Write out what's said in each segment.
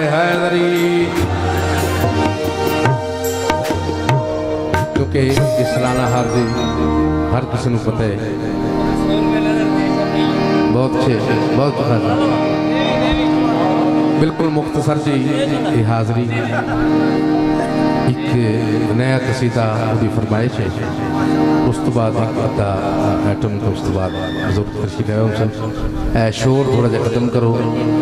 हैदरी। क्योंकि इस लाना हार दी हर किसी को पता है, बहुत अच्छे, बहुत खासा, बिल्कुल मुख्तसर जी की हाज़री। एक नया कसीदा की फरमाइश है, उस तो बाद एक अद्धा आइटम, तो उस तो बाद बुजुर्ग तशरीफ लाए सब शोर थोड़ा जहा खत्म करो।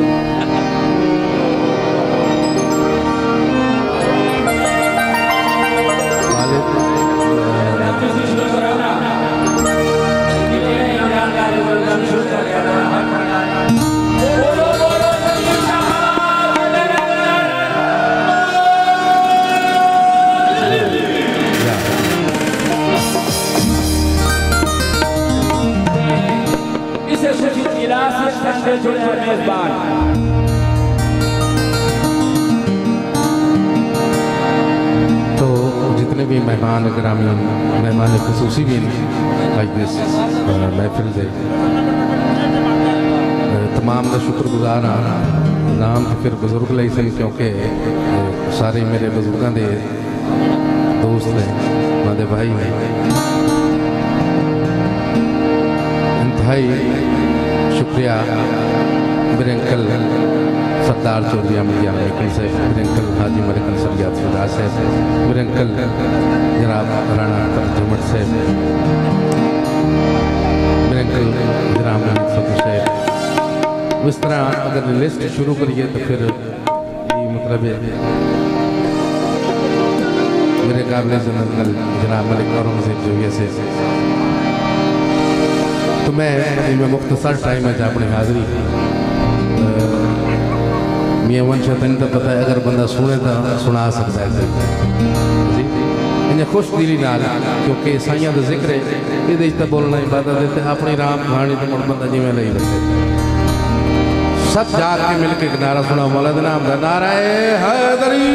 तो जितने भी मेहमान ग्रामी, मेहमान खसूसी भी लाइक दिस महफिल से तमाम का शुक्रगुजार हाँ। नाम तो फिर बुजुर्ग लाई सही, क्योंकि सारे मेरे बुजुर्गों के दोस्त ने, मेरे भाई ने। इंतहाई शुक्रिया मेरे अंकल सरदार चौधरी अहमद यामिकल साहब, मेरे अंकल हाजी मलिक सरयाद फिदास साहब, मेरे अंकल जनाब राणा जमट साहब, मेरे अंकल जनाब फतू साहब। इस तरह अगर लिस्ट शुरू करिए तो फिर ये मतलब है मेरे काबिल अंकल जनाब मलिक औरंगजेब जोगिया से। तो मैं मुख्तसर टाइम में अपनी हाज़री मियाँ वंश तेन तो पता है, अगर बंदा सुने तो सुना सकता है जी इन्हें खुश दिली नाल, क्योंकि साइयां का जिक्र है, ये तो बोलना इबादत देते अपनी राम कहानी तो मुड़ बंदा जिमें नहीं रखे। सब जाग के मिल के नारा सुना, मौला दे नाम दा नारा हैदरी।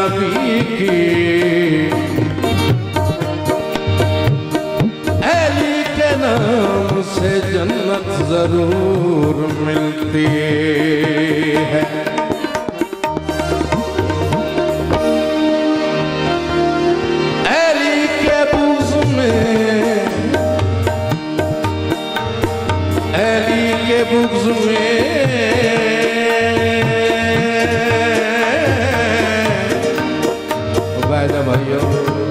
नबी की, अली के नाम से जन्नत जरूर मिलती है। अली के बुग़्ज़ में, अली के बुग़्ज़ में भाइयों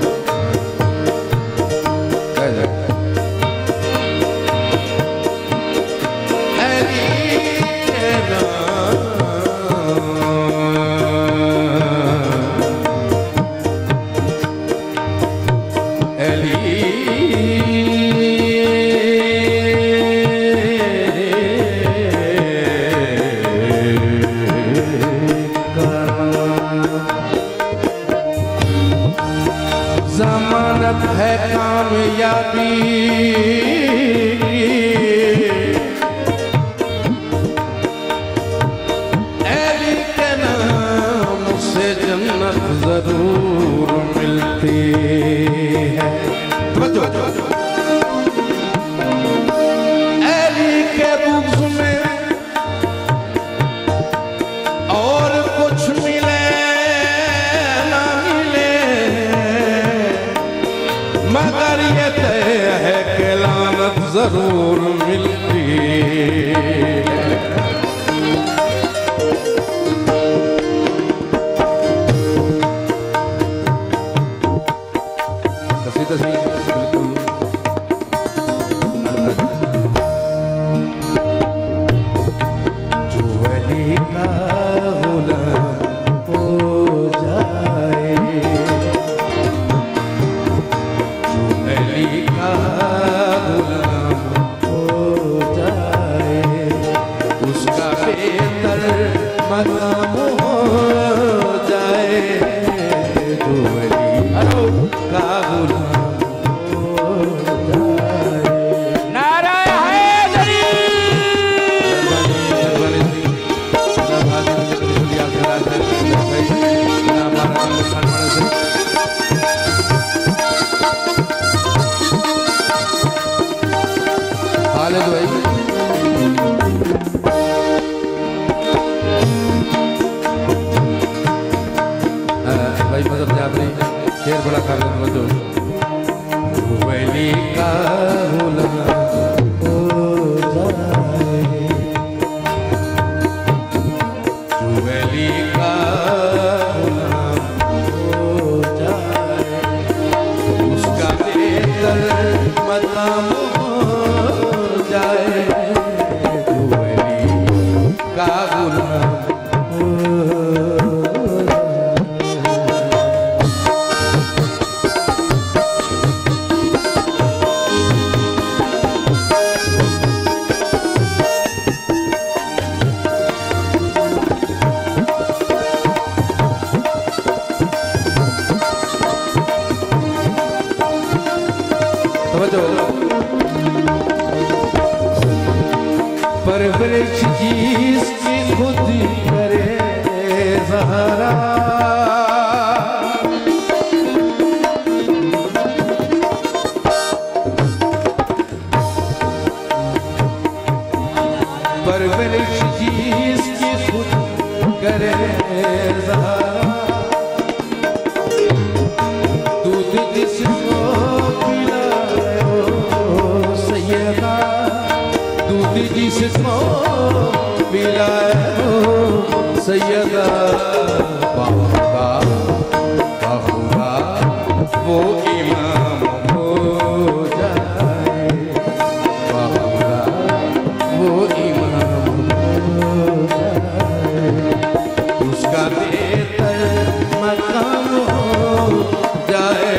ज़मानत है कामयाबी की, अली के नाम से जन्नत जरूर मिलती है। अली के बुग़्ज़ में और कुछ मिले ना मिले, मगर ये तय है कि लानत जरूर मिलती है। कसीदा सही बिल्कुल जो अली का गुलाम हो जाए, उसका बेहतर मकाम हो जाए, जो अली का गुलाम हो जाए। नारा हैदरी। खालिद भाई भाई मदद जाफरी शेर बड़ा कर दो। वली का गुलाम हो जाए, वली का गुलाम हो जाए, उसका बेहतर मकाम हो जाए, वली का गुलाम परवरिश जिसकी खुद करे सहारा, परवरिश जिसकी खुद करे सहारा, दूध जिसको पिलाए हो सैयदा, दूध जिसको पिलाए हो सैयदा, बाहुबा बाहुबा वो इमाम हो जाए, बाहुबा वो इमाम हो जाए, उसका बेहतर मकाम हो जाए,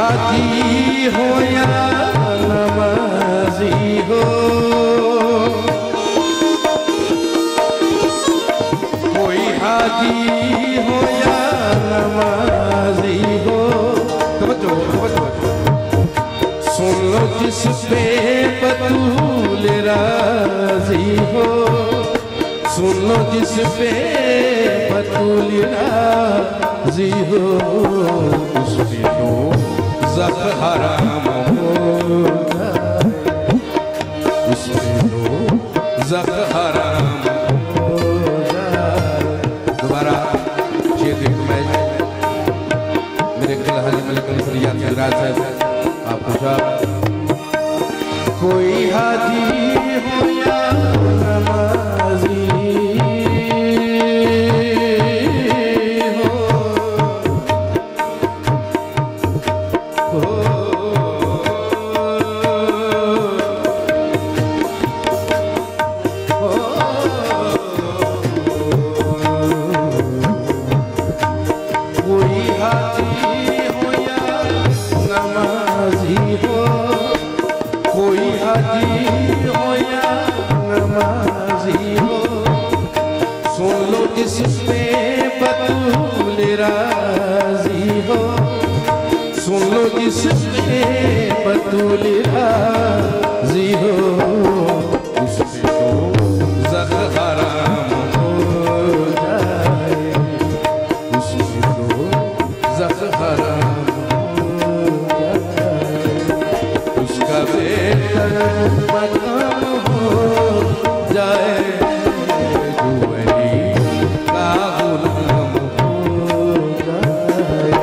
हाजी हो या नमाजी हो, कोई हाजी हो या नमाजी हो, तवज्जो तवज्जो, सुन लो जिस पे बतूल राजी हो, सुन लो जिस पे बतूल राजी हो, उस पे तो ज़ख हराम हो जाए, उस पे तो ज़ख हराम हो जाए। दोबारा ये देखो मैं मेरे कल हाजी मलिक याद साहब आप पूछा कोई हाजी हो या नमाजी बतूल राज़ी हो, उस पे तो ज़ख हराम हो जाए, उस पे तो ज़ख हराम हो जाए, उसका बेहतर मकाम हो जाए, जो वही का गुलाम हो जाए।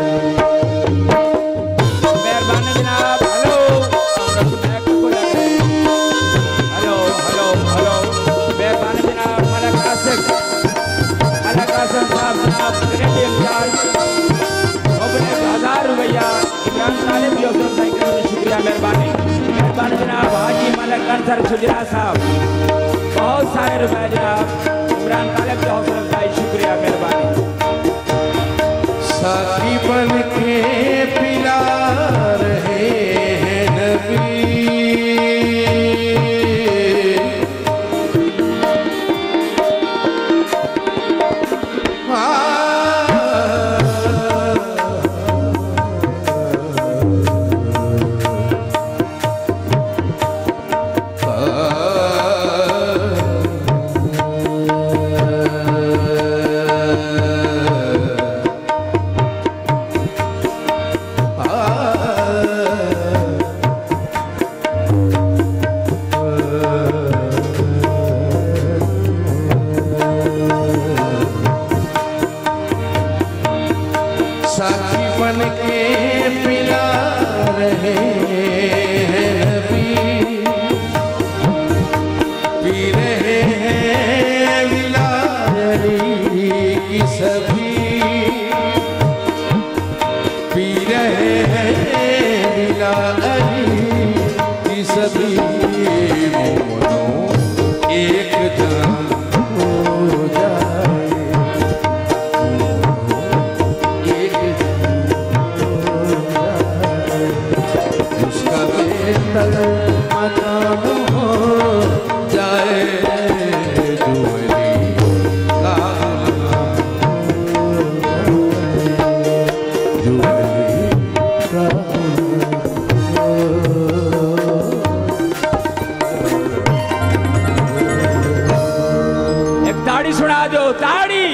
मेहरबानी मेहरबानी जनाब हाजी मलिक अंसर सुजरा साहब, बहुत सारे रुपए जनाब इमरान तालिब की हौसला अफजाई, शुक्रिया मेहरबानी। साथी बन के पिला रहे हैं नबी, ताड़ी सुना दो, ताड़ी